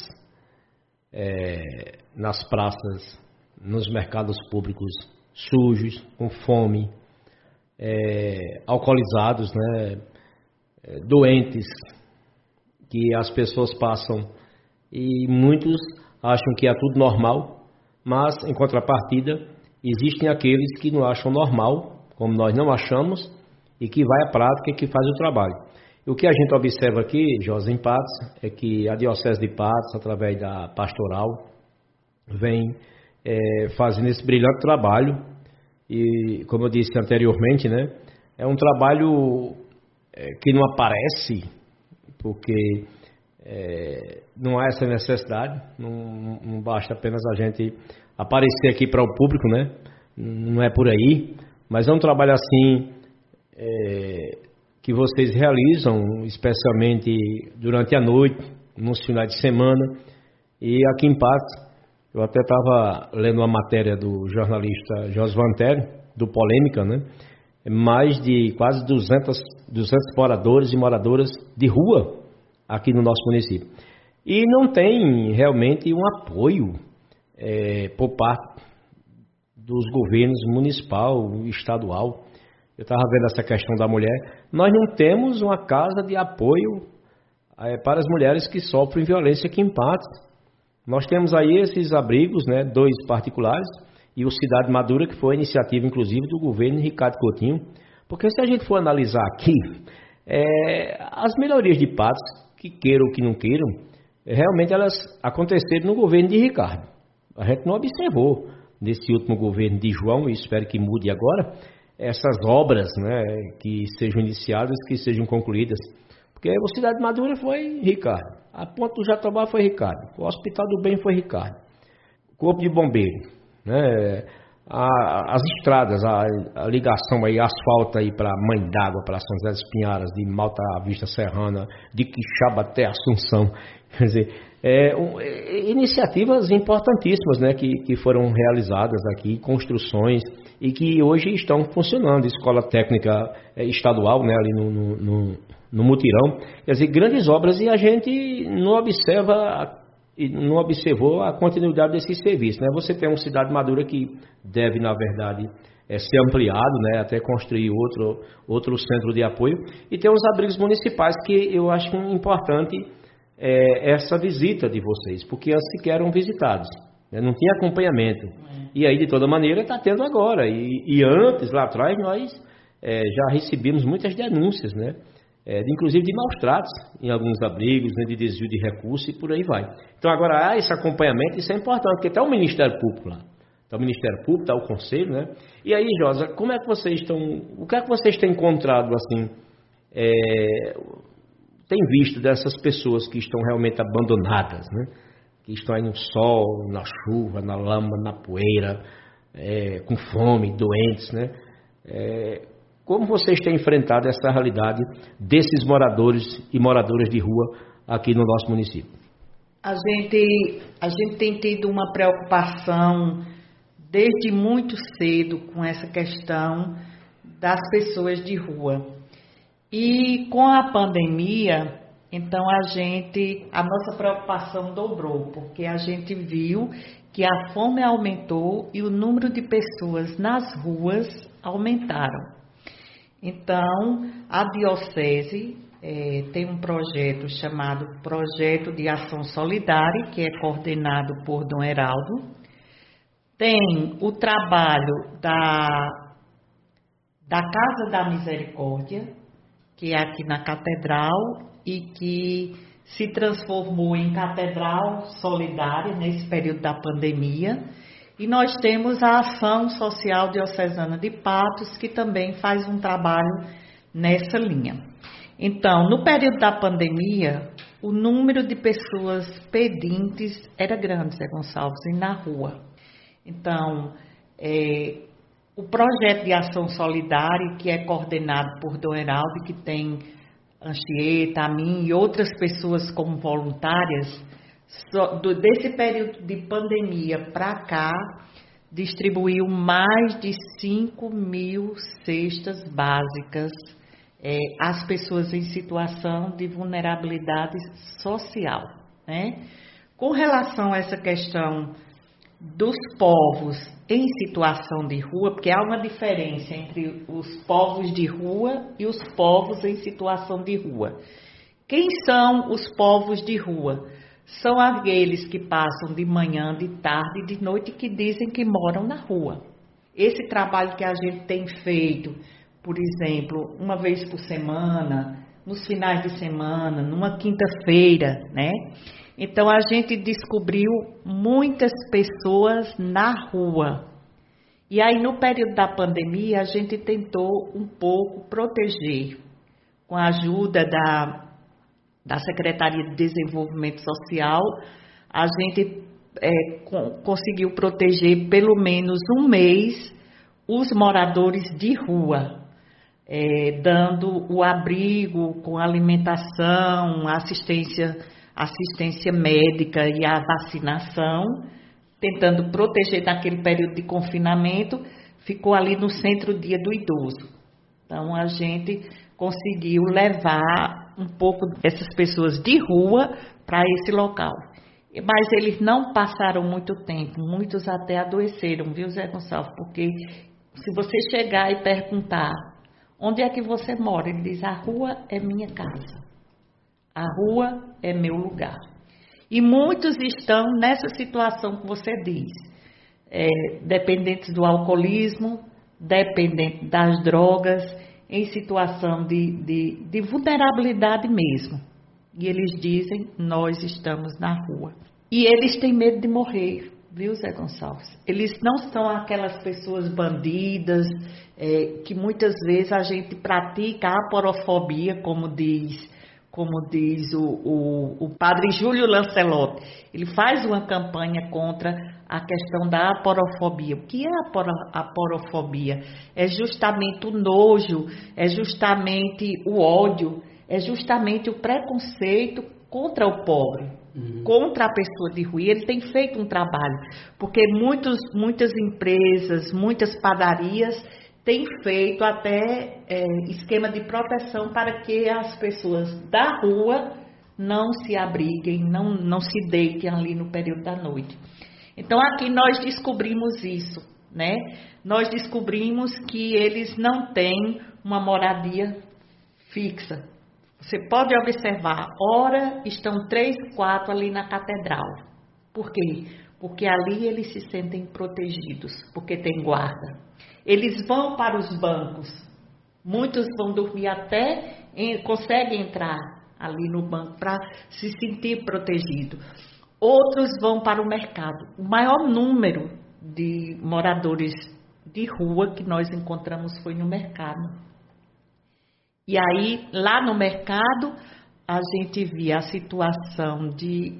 nas praças, nos mercados públicos sujos, com fome, alcoolizados, né, doentes, que as pessoas passam e muitos acham que é tudo normal, mas em contrapartida existem aqueles que não acham normal, como nós não achamos, e que vai à prática e que faz o trabalho. E o que a gente observa aqui, José, em Patos, é que a Diocese de Patos, através da pastoral, vem fazendo esse brilhante trabalho. E, como eu disse anteriormente, né, é um trabalho que não aparece, porque não há essa necessidade, não basta apenas a gente aparecer aqui para o público, né? Não é por aí, mas é um trabalho assim que vocês realizam, especialmente durante a noite, nos finais de semana. E aqui em Patos, eu até estava lendo uma matéria do jornalista Josvantério, do Polêmica, né? Mais de quase 200 moradores e moradoras de rua aqui no nosso município. E não tem realmente um apoio por parte dos governos municipal, estadual. Eu estava vendo essa questão da mulher. Nós não temos uma casa de apoio para as mulheres que sofrem violência aqui em Patos. Nós temos aí esses abrigos, né, 2 particulares, e o Cidade Madura, que foi a iniciativa, inclusive, do governo Ricardo Coutinho. Porque se a gente for analisar aqui, as melhorias de Patos, que queiram ou que não queiram, realmente elas aconteceram no governo de Ricardo. A gente não observou nesse último governo de João, e espero que mude agora, essas obras, né, que sejam iniciadas, que sejam concluídas. Porque a Cidade Madura foi Ricardo, a Ponte do Jatobá foi Ricardo, o Hospital do Bem foi Ricardo, Corpo de Bombeiro, né, as estradas, a ligação aí, asfalto aí para Mãe d'Água, para São José das Pinharas, de Malta à Vista Serrana, de Quixaba até Assunção. Quer dizer, iniciativas importantíssimas, né, que foram realizadas aqui, construções, e que hoje estão funcionando. Escola Técnica Estadual, né, ali no Mutirão. Quer dizer, grandes obras, e a gente não observou a continuidade desse serviço, né? Você tem uma Cidade Madura que deve, na verdade, ser ampliado, né? Até construir outro centro de apoio. E tem os abrigos municipais, que eu acho importante essa visita de vocês, porque antes sequer eram visitados, né? Não tinha acompanhamento. E aí, de toda maneira, está tendo agora. E antes, lá atrás, nós já recebemos muitas denúncias, né? Inclusive de maus tratos em alguns abrigos, né, de desvio de recursos e por aí vai. Então agora há esse acompanhamento, isso é importante, porque está o Ministério Público lá, está o Ministério Público, está o Conselho, né? E aí, Josa, como é que vocês estão, o que é que vocês têm encontrado, assim, tem visto dessas pessoas que estão realmente abandonadas, né? Que estão aí no sol, na chuva, na lama, na poeira, com fome, doentes, né? Como vocês têm enfrentado essa realidade desses moradores e moradoras de rua aqui no nosso município? A gente tem tido uma preocupação desde muito cedo com essa questão das pessoas de rua. E com a pandemia, então a nossa preocupação dobrou, porque a gente viu que a fome aumentou e o número de pessoas nas ruas aumentaram. Então, a Diocese tem um projeto chamado Projeto de Ação Solidária, que é coordenado por Dom Heraldo. Tem o trabalho da Casa da Misericórdia, que é aqui na Catedral e que se transformou em Catedral Solidária nesse período da pandemia. E nós temos a Ação Social Diocesana de Patos, que também faz um trabalho nessa linha. Então, no período da pandemia, o número de pessoas pedintes era grande, Zé Gonçalves, e na rua. Então, o projeto de ação solidária, que é coordenado por Dom Heraldo, que tem Anchieta, a mim e outras pessoas como voluntárias, desse período de pandemia para cá, distribuiu mais de 5.000 cestas básicas às pessoas em situação de vulnerabilidade social, né? Com relação a essa questão dos povos em situação de rua, porque há uma diferença entre os povos de rua e os povos em situação de rua. Quem são os povos de rua? São aqueles que passam de manhã, de tarde e de noite, que dizem que moram na rua. Esse trabalho que a gente tem feito, por exemplo, uma vez por semana, nos finais de semana, numa quinta-feira, né? Então a gente descobriu muitas pessoas na rua. E aí no período da pandemia a gente tentou um pouco proteger, com a ajuda da Secretaria de Desenvolvimento Social, a gente conseguiu proteger pelo menos um mês os moradores de rua, dando o abrigo com alimentação, assistência médica e a vacinação, tentando proteger naquele período de confinamento. Ficou ali no Centro Dia do Idoso. Então a gente conseguiu levar um pouco dessas pessoas de rua para esse local. Mas eles não passaram muito tempo, muitos até adoeceram, viu, Zé Gonçalves? Porque se você chegar e perguntar onde é que você mora, ele diz: a rua é minha casa, a rua é meu lugar. E muitos estão nessa situação que você diz, dependentes do alcoolismo, dependentes das drogas, em situação de vulnerabilidade mesmo. E eles dizem: nós estamos na rua. E eles têm medo de morrer, viu, Zé Gonçalves? Eles não são aquelas pessoas bandidas, que muitas vezes a gente pratica a aporofobia, como diz o padre Júlio Lancelotti. Ele faz uma campanha contra a questão da aporofobia. O que é a aporofobia? É justamente o nojo, é justamente o ódio, é justamente o preconceito contra o pobre, contra a pessoa de rua. E ele tem feito um trabalho, porque muitas empresas, muitas padarias têm feito até esquema de proteção para que as pessoas da rua não se abriguem, não se deitem ali no período da noite. Então aqui nós descobrimos isso, né? Nós descobrimos que eles não têm uma moradia fixa. Você pode observar, ora estão 3, 4 ali na catedral. Por quê? Porque ali eles se sentem protegidos, porque tem guarda. Eles vão para os bancos, muitos vão dormir conseguem entrar ali no banco para se sentir protegido. Outros vão para o mercado. O maior número de moradores de rua que nós encontramos foi no mercado. E aí, lá no mercado, a gente via a situação de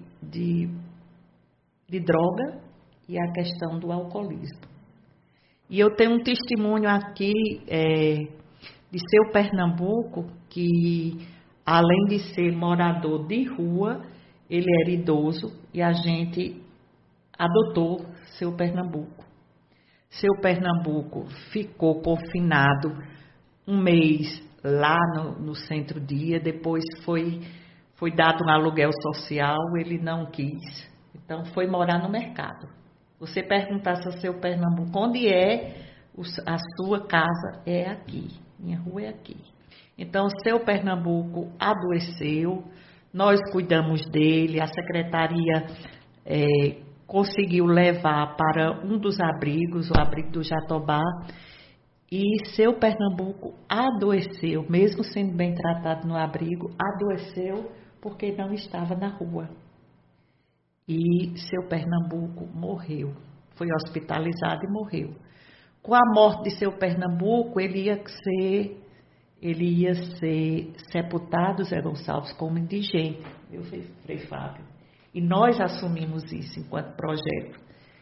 droga e a questão do alcoolismo. E eu tenho um testemunho aqui de seu Pernambuco, que além de ser morador de rua, ele era idoso e a gente adotou seu Pernambuco. Seu Pernambuco ficou confinado um mês lá no centro-dia, depois foi dado um aluguel social, ele não quis, então foi morar no mercado. Você perguntasse a seu Pernambuco, onde é a sua casa? É aqui, minha rua é aqui. Então, seu Pernambuco adoeceu, nós cuidamos dele, a secretaria conseguiu levar para um dos abrigos, o abrigo do Jatobá, e seu Pernambuco adoeceu, mesmo sendo bem tratado no abrigo, adoeceu porque não estava na rua. E seu Pernambuco morreu, foi hospitalizado e morreu. Com a morte de seu Pernambuco, ele ia ser sepultado, Zé Gonçalves, como indigente, viu, Frei Fábio? E nós assumimos isso enquanto projeto.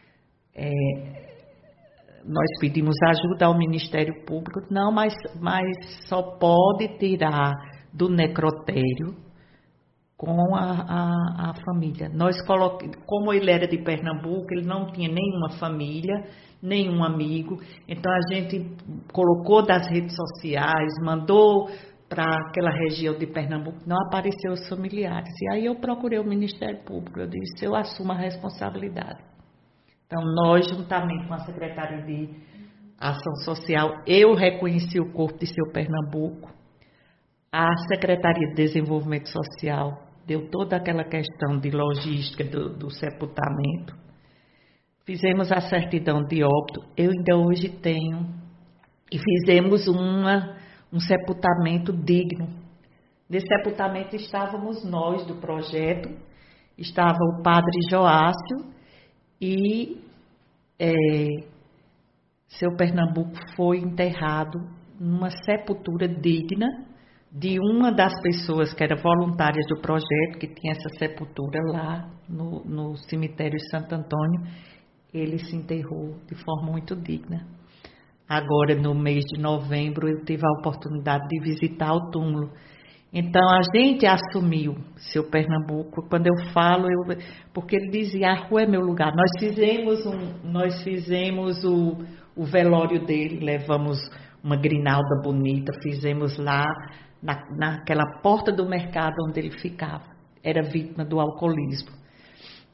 Nós pedimos ajuda ao Ministério Público, não, mas só pode tirar do necrotério com a família. Como ele era de Pernambuco, ele não tinha nenhuma família, nenhum amigo, então a gente colocou das redes sociais, mandou para aquela região de Pernambuco, não apareceu os familiares. E aí eu procurei o Ministério Público, eu disse: eu assumo a responsabilidade. Então, nós, juntamente com a Secretaria de Ação Social, eu reconheci o corpo de seu Pernambuco. A Secretaria de Desenvolvimento Social deu toda aquela questão de logística do sepultamento. Fizemos a certidão de óbito, eu ainda hoje tenho. E fizemos um sepultamento digno. Nesse sepultamento estávamos nós do projeto, estava o padre Joácio, e seu Pernambuco foi enterrado numa sepultura digna de uma das pessoas que era voluntária do projeto, que tinha essa sepultura lá no cemitério de Santo Antônio. Ele se enterrou de forma muito digna. Agora, no mês de novembro, eu tive a oportunidade de visitar o túmulo. Então, a gente assumiu seu Pernambuco. Quando eu falo, porque ele dizia: a rua é meu lugar. Nós fizemos o velório dele, levamos uma grinalda bonita, fizemos lá naquela porta do mercado onde ele ficava. Era vítima do alcoolismo.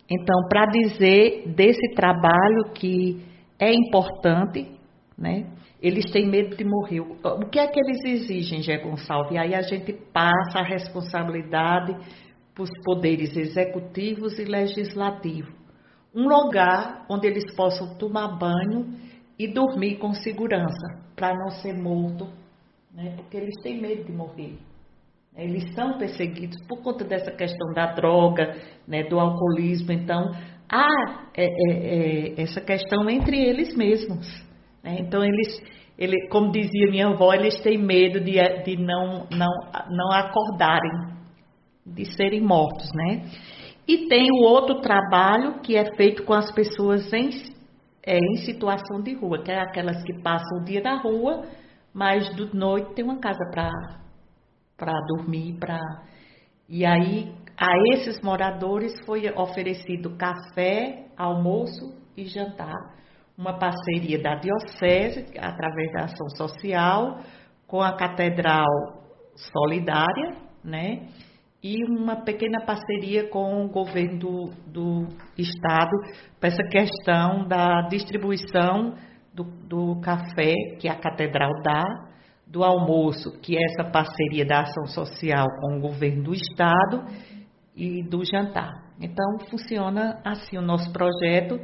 Então, para dizer desse trabalho que é importante, né? Eles têm medo de morrer. O que é que eles exigem, Zé Gonçalves? E aí a gente passa a responsabilidade para os poderes executivos e legislativos. Um lugar onde eles possam tomar banho e dormir com segurança, para não ser morto, né? Porque eles têm medo de morrer. Eles são perseguidos por conta dessa questão da droga, né, do alcoolismo. Então, há essa questão entre eles mesmos. Né? Então, eles, como dizia minha avó, eles têm medo de não acordarem, de serem mortos. Né? E tem o outro trabalho que é feito com as pessoas em situação de rua, que é aquelas que passam o dia na rua, mas de noite tem uma casa para dormir, e aí a esses moradores foi oferecido café, almoço e jantar. Uma parceria da Diocese, através da Ação Social, com a Catedral Solidária, né? E uma pequena parceria com o governo do Estado, para essa questão da distribuição do café que a Catedral dá, do almoço, que é essa parceria da Ação Social com o governo do Estado, e do jantar. Então, funciona assim o nosso projeto.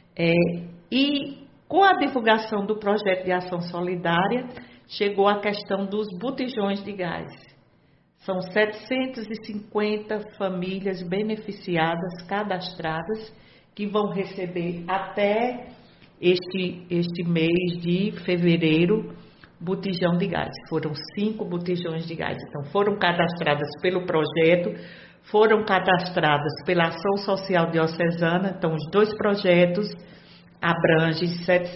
E com a divulgação do projeto de ação solidária, chegou a questão dos botijões de gás. São 750 famílias beneficiadas, cadastradas, que vão receber até este mês de fevereiro botijão de gás. Foram 5 botijões de gás. Então, foram cadastradas pelo projeto, foram cadastradas pela Ação Social Diocesana. Então, os 2 projetos abrangem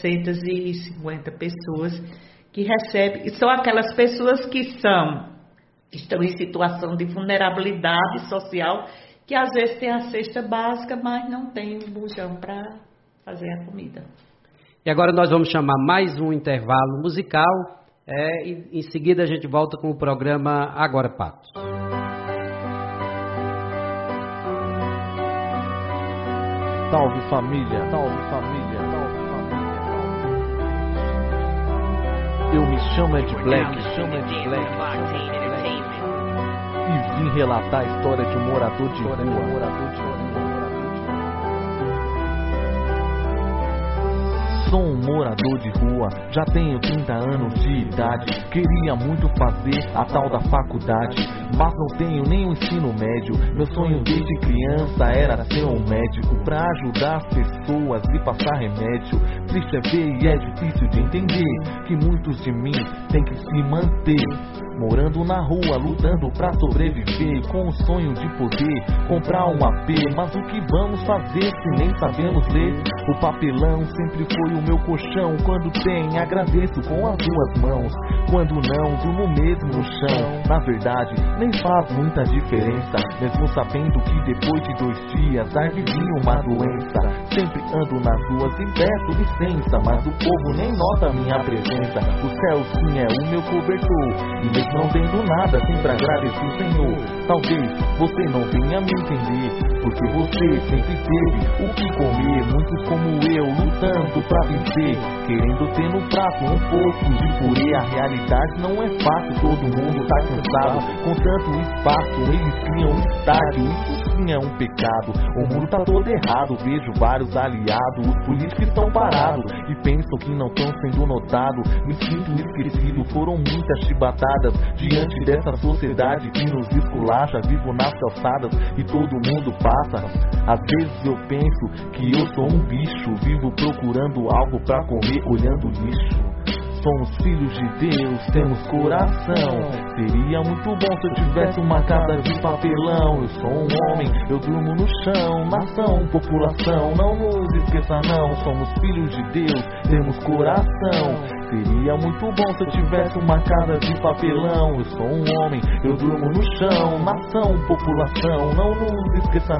750 pessoas que recebem. E são aquelas pessoas que estão em situação de vulnerabilidade social, que às vezes tem a cesta básica, mas não tem um bujão para fazer a comida. E agora nós vamos chamar mais um intervalo musical, e em seguida a gente volta com o programa Agora Patos. Salve família, salve família, salve família. Eu me chamo Ed Black, e vim relatar a história de um morador de rua. Sou um morador de rua, já tenho 30 anos de idade. Queria muito fazer a tal da faculdade, mas não tenho nem o ensino médio. Meu sonho desde criança era ser um médico, pra ajudar as pessoas e passar remédio. Triste é ver e é difícil de entender que muitos de mim têm que se manter morando na rua, lutando pra sobreviver, com o sonho de poder comprar um AP. Mas o que vamos fazer se nem sabemos ler? O papelão sempre foi o meu colchão. Quando tem, agradeço com as 2 mãos. Quando não, durmo mesmo no chão. Na verdade, nem faz muita diferença, mesmo sabendo que depois de 2 dias há de vir uma doença. Sempre ando nas ruas e peço licença, mas o povo nem nota minha presença. O céu sim é o meu cobertor, e mesmo não tendo nada, sempre agradeço o Senhor. Talvez você não venha me entender, porque você sempre teve o que comer. Muitos como eu, lutando pra vencer, querendo ter no prato um pouco de purê. A realidade não é fácil, todo mundo tá cansado. Com tanto espaço, eles criam um estádio. Isso sim é um pecado, o mundo tá todo errado. Vejo vários aliados, os políticos estão parados e pensam que não estão sendo notados. Me sinto esquecido, foram muitas chibatadas diante dessa sociedade que nos esculacha. Vivo nas calçadas e todo mundo passa. Às vezes eu penso que eu sou um bicho, vivo procurando algo pra comer, olhando lixo. Somos filhos de Deus, temos coração. Seria muito bom se eu tivesse uma casa de papelão. Eu sou um homem, eu durmo no chão. Nação, população, não nos esqueça não. Somos filhos de Deus, temos coração. Seria muito bom se eu tivesse uma casa de papelão. Eu sou um homem, eu durmo no chão. Nação, população, não nos esqueça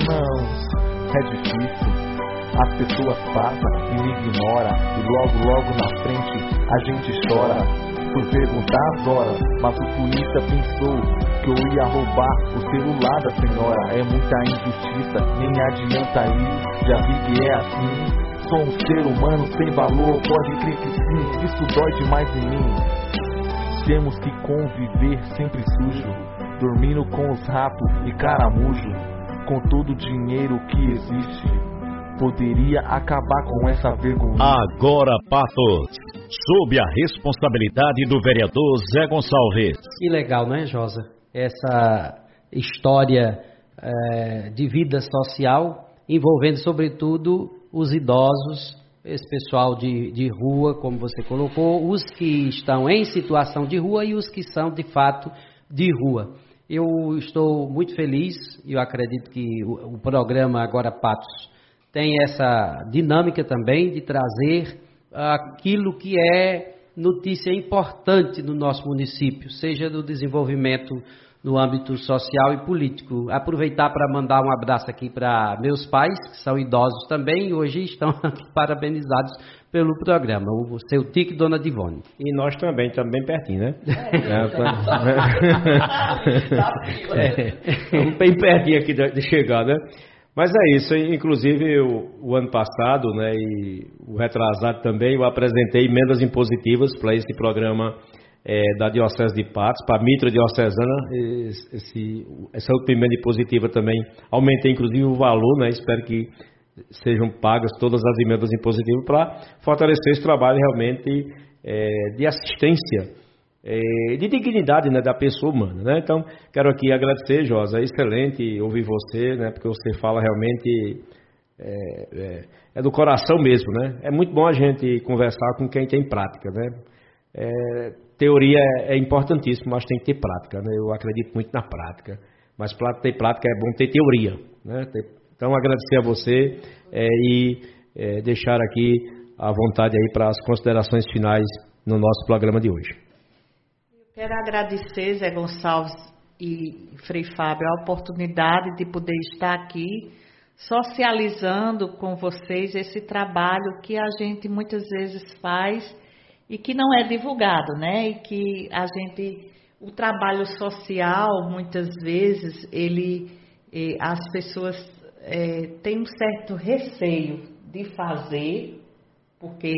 não. É difícil, as pessoas passam e me ignoram, e logo na frente a gente chora. fui perguntar as horas, mas o polícia pensou que eu ia roubar o celular da senhora. É muita injustiça, nem adianta ir, já vi que é assim. Sou um ser humano sem valor, pode crer que sim, isso dói demais em mim. Temos que conviver sempre sujo, dormindo com os ratos e caramujo. Com todo o dinheiro que existe, poderia acabar com essa vergonha. Agora, Patos, sob a responsabilidade do vereador Zé Gonçalves. Que legal, não é, Josa? Essa história de vida social, envolvendo sobretudo os idosos, esse pessoal de rua, como você colocou, os que estão em situação de rua e os que são de fato de rua. Eu estou muito feliz e eu acredito que o programa Agora Patos tem essa dinâmica também de trazer aquilo que é notícia importante no nosso município, seja do desenvolvimento no âmbito social e político. Aproveitar para mandar um abraço aqui para meus pais, que são idosos também, e hoje estão aqui parabenizados pelo programa, o seu Tico e Dona Divone. E nós também, estamos bem pertinho, né? Estamos bem pertinho aqui de chegar, né? Mas é isso, inclusive o ano passado, né, e o retrasado também, eu apresentei emendas impositivas para esse programa da Diocese de Patos, para a Mitra Diocesana. Essa última emenda impositiva também aumentei inclusive o valor, né, espero que sejam pagas todas as emendas impositivas para fortalecer esse trabalho realmente de assistência, de dignidade, né, da pessoa humana, né? Então, quero aqui agradecer, Josa, é excelente ouvir você, né, porque você fala realmente do coração mesmo, né? É muito bom a gente conversar com quem tem prática, né? Teoria é importantíssimo, mas tem que ter prática, né? Eu acredito muito na prática, mas para ter prática é bom ter teoria, né? Então, agradecer a você e deixar aqui a vontade aí para as considerações finais no nosso programa de hoje. Quero agradecer, Zé Gonçalves e Frei Fábio, a oportunidade de poder estar aqui socializando com vocês esse trabalho que a gente muitas vezes faz e que não é divulgado, né? E que o trabalho social, muitas vezes, as pessoas têm um certo receio de fazer, porque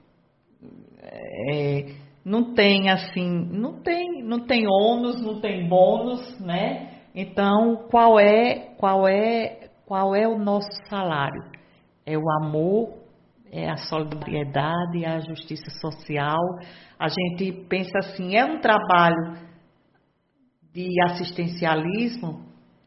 não tem ônus, não tem bônus, né? Então, qual é o nosso salário? É o amor, é a solidariedade, é a justiça social. A gente pensa assim, é um trabalho de assistencialismo?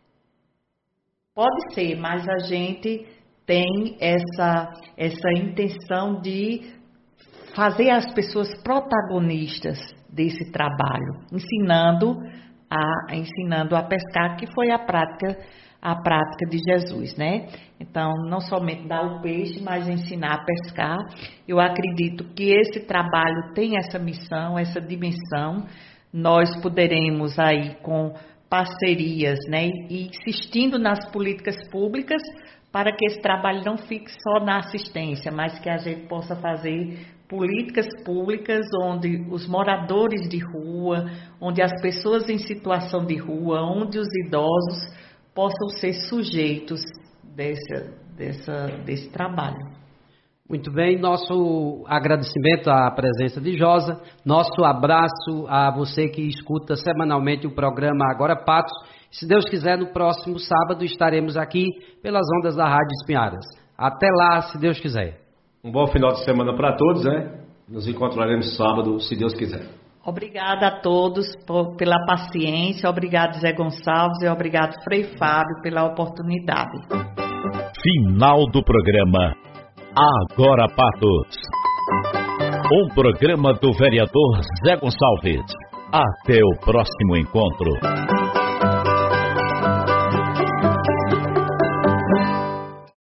Pode ser, mas a gente tem essa intenção de fazer as pessoas protagonistas desse trabalho, ensinando a pescar, que foi a prática de Jesus, né? Então, não somente dar o peixe, mas ensinar a pescar. Eu acredito que esse trabalho tem essa missão, essa dimensão. Nós poderemos aí com parcerias, né, e insistindo nas políticas públicas para que esse trabalho não fique só na assistência, mas que a gente possa fazer políticas públicas onde os moradores de rua, onde as pessoas em situação de rua, onde os idosos possam ser sujeitos desse trabalho. Muito bem, nosso agradecimento à presença de Josa, nosso abraço a você que escuta semanalmente o programa Agora Patos. Se Deus quiser, no próximo sábado estaremos aqui pelas ondas da Rádio Espinharas. Até lá, se Deus quiser. Um bom final de semana para todos, né? Nos encontraremos sábado, se Deus quiser. Obrigada a todos pela paciência, obrigado Zé Gonçalves e obrigado Frei Fábio pela oportunidade. Final do programa Agora Patos. Um programa do vereador Zé Gonçalves. Até o próximo encontro.